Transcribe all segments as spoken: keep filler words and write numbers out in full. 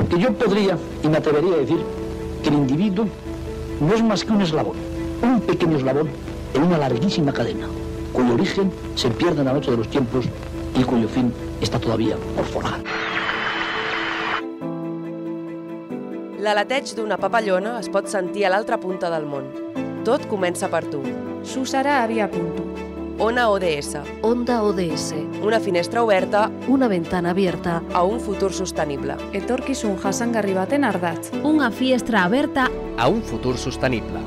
Porque yo podría y me atrevería a decir que el individuo no es más que un eslabón, un pequeño eslabón en una larguísima cadena, cuyo origen se pierde en la noche de los tiempos y cuyo fin està todavía por forjar. L'aleteig d'una papallona es pot sentir a l'altra punta del món. Tot comença per tu. Susara Abiapuntu. Ona O D S. Onda O D S. Una finestra oberta. Una ventana abierta. A un futur sostenible. Etorkizun jasangarri baten ardatz. Una finestra aberta. A un futur sostenible.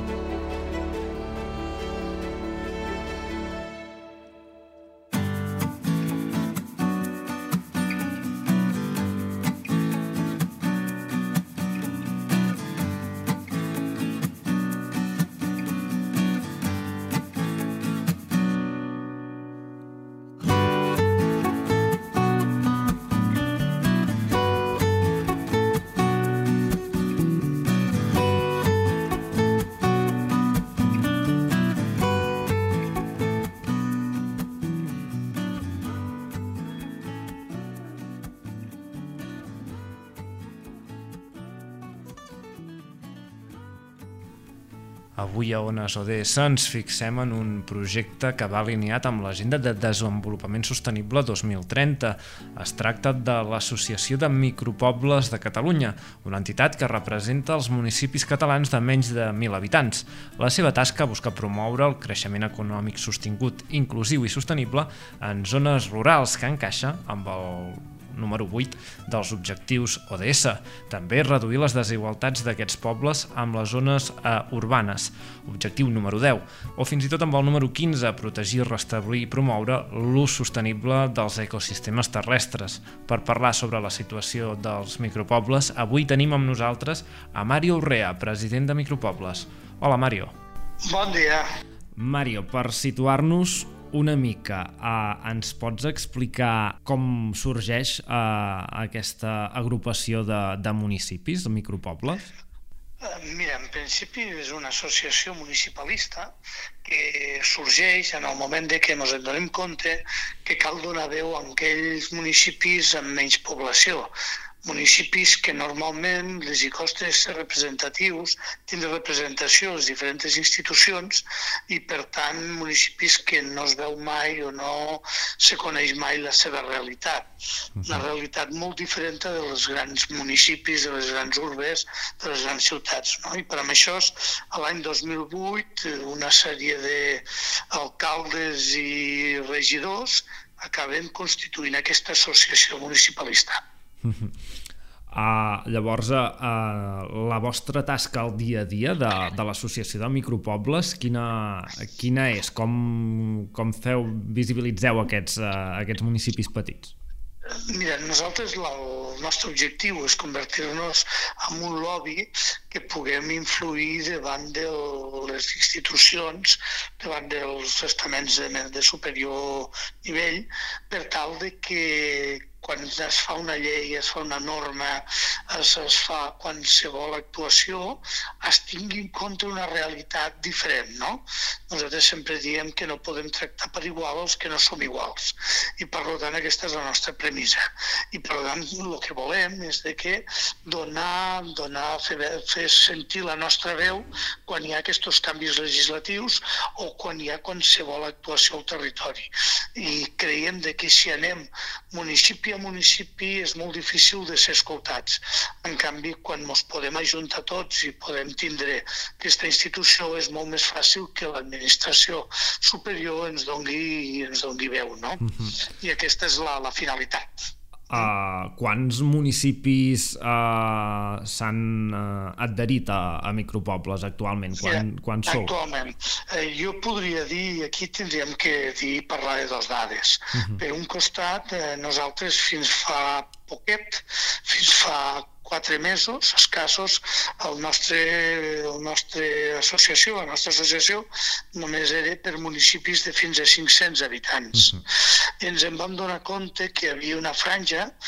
Avui a Ones O D S ens fixem en un projecte que va alineat amb l'Agenda de Desenvolupament Sostenible dos mil trenta. Es tracta de l'Associació de Micropobles de Catalunya, una entitat que representa els municipis catalans de menys de mil habitants. La seva tasca busca promoure el creixement econòmic sostingut, inclusiu i sostenible en zones rurals, que encaixa amb el número vuit dels objectius O D S. També reduir les desigualtats d'aquests pobles amb les zones eh, urbanes, objectiu número deu, o fins i tot amb el número quinze, protegir, restablir i promoure l'ús sostenible dels ecosistemes terrestres. Per parlar sobre la situació dels micropobles, avui tenim amb nosaltres a Mario Urrea, president de Micropobles. Hola, Mario. Bon dia. Mario, per situar-nos una mica, eh, ens pots explicar com sorgeix eh, aquesta agrupació de, de municipis, de micropobles? Mira, en principi és una associació municipalista que sorgeix en el moment de que ens en donem compte que cal donar veu a aquells municipis amb menys població, municipis que normalment les hi costa ser representatius, tindre representació a les diferents institucions i, per tant, municipis que no es veu mai o no se coneix mai la seva realitat. Una realitat molt diferent de les grans municipis, de les grans urbes, de les grans ciutats. No? I per això, a l'any dos mil vuit, una sèrie d'alcaldes i regidors acaben constituint aquesta associació municipalista. Uh, llavors, uh, la vostra tasca al dia a dia de, de l'Associació de Micropobles, quina, quina és? Com, com feu, visibilitzeu aquests, uh, aquests municipis petits? Mira, nosaltres el nostre objectiu és convertir-nos en un lobby que puguem influir davant de les institucions, davant dels estaments de, de superior nivell, per tal de que quan es fa una llei, es fa una norma, es, es fa qualsevol actuació, es tingui en compte una realitat diferent, no? Nosaltres sempre diem que no podem tractar per igual els que no som iguals. I per tant aquesta és la nostra premissa. I per tant el que volem és de que donar, donar fer, fer sentir la nostra veu quan hi ha aquests canvis legislatius o quan hi ha qualsevol actuació al territori. I creiem de que si anem municipi a municipi és molt difícil de ser escoltats. En canvi, quan ens podem ajuntar tots i podem tindre aquesta institució, és molt més fàcil que l'administració superior ens doni, ens doni veu, no? Uh-huh. I aquesta és la, la finalitat. Uh, quants municipis uh, s'han uh, adherit a, a micropobles actualment? Quan, ja, quan sou? Actualment. Eh, jo podria dir, aquí tindríem que dir, parlar de dues dades. Uh-huh. Per un costat, eh, nosaltres fins fa poquet, fins fa quatre mesos escassos, el nostre, el nostre associació, la nostra associació només era per municipis de fins a cinc-cents habitants. Uh-huh. I ens en vam donar compte que hi havia una franja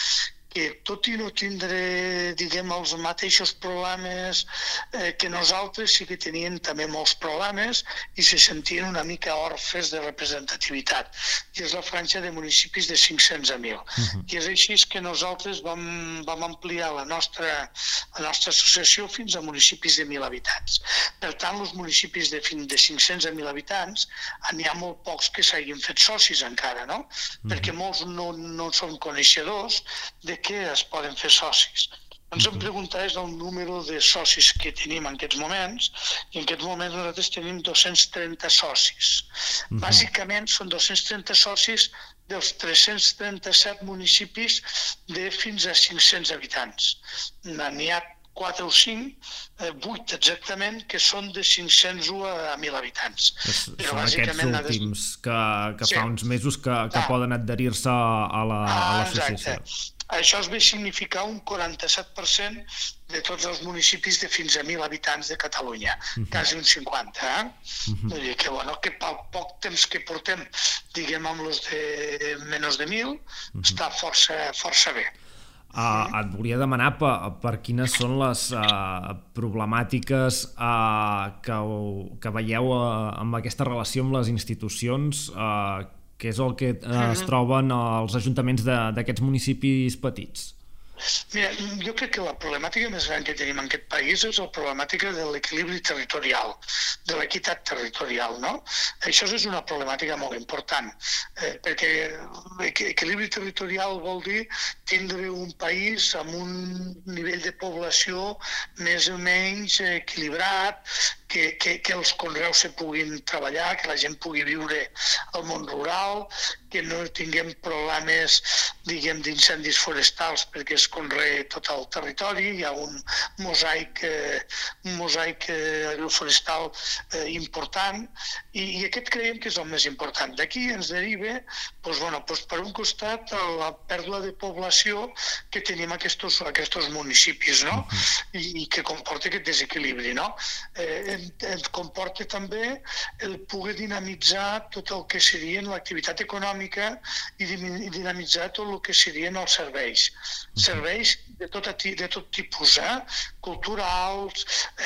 que tot i no tindre, diguem, els mateixos problemes eh, que nosaltres, sí que tenien també molts problemes i se sentien una mica orfes de representativitat. I és la franja de municipis de cinc-cents a mil. Uh-huh. I és així que nosaltres vam, vam ampliar la nostra, la nostra associació fins a municipis de mil habitants. Per tant, els municipis de, de cinc-cents a mil habitants, n'hi ha molt pocs que s'hagin fet socis encara, no? Uh-huh. Perquè molts no, no són coneixedors de què es poden fer socis. Ens hem preguntat és el número de socis que tenim en aquests moments i en aquests moments nosaltres tenim dos-cents trenta socis. Uh-huh. Bàsicament són dos-cents trenta socis dels tres-cents trenta-set municipis de fins a cinc-cents habitants. N'hi ha quatre o cinc, vuit exactament, que són de cinc-cents a mil habitants. Es, Però són aquests últims que, que sí. fa uns mesos que, que ah. poden adherir-se a l'associació. La, ah, Això es ve a significar un quaranta-set per cent de tots els municipis de fins a mil habitants de Catalunya, uh-huh. quasi un cinquanta. Eh? Uh-huh. Vull dir que, bueno, que pel poc temps que portem, diguem, amb els de menys de mil, uh-huh. està força, força bé. Uh, et volia demanar per, per quines són les uh, problemàtiques uh, que, que veieu uh, amb aquesta relació amb les institucions, uh, que és el que uh, es troben els ajuntaments d'aquests municipis petits. Mira, jo crec que la problemàtica més gran que tenim en aquest país és la problemàtica de l'equilibri territorial, de l'equitat territorial, no? Això és una problemàtica molt important, eh, perquè equilibri territorial vol dir tindre un país amb un nivell de població més o menys equilibrat, que, que, que els conreus se puguin treballar, que la gent pugui viure al món rural, que no tinguem problemes, diguem, d'incendis forestals perquè es conrea tot el territori, hi ha un mosaic, eh, un mosaic eh, agroforestal eh, important, i, i aquest creiem que és el més important. D'aquí ens deriva, doncs, bueno, doncs, per un costat, la pèrdua de població que tenim aquests, aquests municipis, no? I, i que comporta aquest desequilibri, no? Eh, ens comporta també el poder dinamitzar tot el que serien l'activitat econòmica i dinamitzar tot el que serien els serveis. Serveis de tot, de tot tipus, eh? Culturals,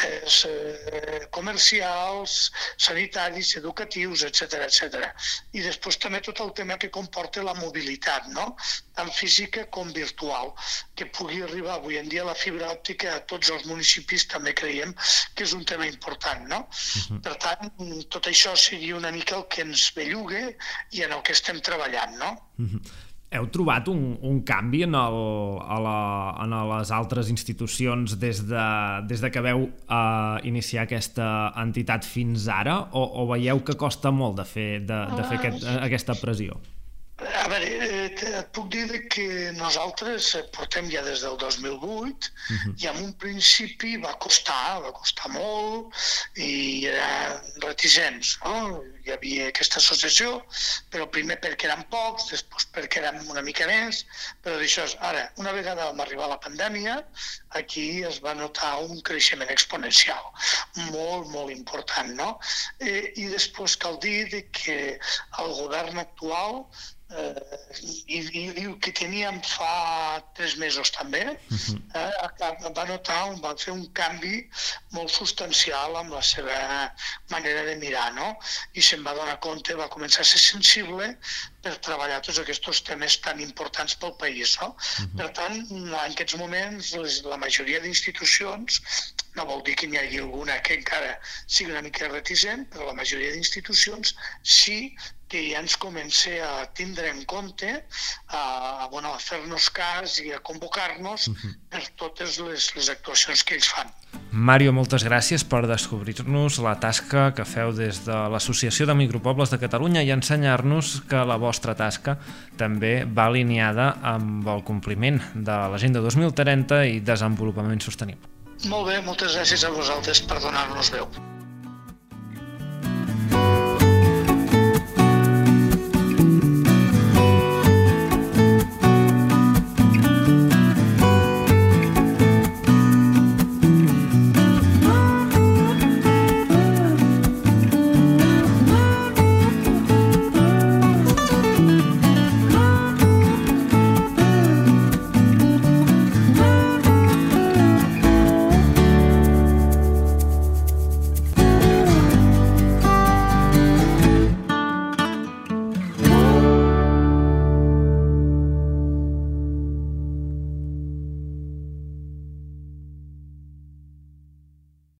eh, comercials, sanitaris, educatius, etcètera, etcètera. I després també tot el tema que comporta la mobilitat, no? Tant física com virtual, que pugui arribar avui en dia la fibra òptica a tots els municipis, també creiem que és un tema important, no? Uh-huh. Per tant, tot això seria una mica el que ens belluga i en el que estem treballant, no? Uh-huh. Heu trobat un, un canvi en, el, a la, en les altres institucions des de, des de que veu uh, iniciar aquesta entitat fins ara, o, o veieu que costa molt de fer, de, de fer aquest, aquesta pressió? A veure, et puc dir que nosaltres portem ja des del dos mil vuit uh-huh. i en un principi va costar, va costar molt i eren reticents, no? Hi havia aquesta associació, però primer perquè eren pocs, després perquè eren una mica més, però d'això, ara, una vegada vam arribar a la pandèmia, aquí es va notar un creixement exponencial, molt, molt important, no? Eh, I després cal dir que el govern actual Eh, i, i, i que teníem fa tres mesos també, uh-huh. eh, va notar, va fer un canvi molt substancial amb la seva manera de mirar, no? I se'n va donar compte, va començar a ser sensible per treballar tots aquests temes tan importants pel país, no? Uh-huh. Per tant, en aquests moments, les, la majoria d'institucions, no vol dir que n'hi hagi alguna que encara sigui una mica reticent, però la majoria d'institucions sí que ja ens comença a tindre en compte, a, bueno, a fer-nos cas i a convocar-nos uh-huh. per totes les, les actuacions que ells fan. Mario, moltes gràcies per descobrir-nos la tasca que feu des de l'Associació de Micropobles de Catalunya i ensenyar-nos que la vostra tasca també va alineada amb el compliment de l'Agenda dos mil trenta i desenvolupament sostenible. Molt bé, moltes gràcies a vosaltres per donar-nos veu.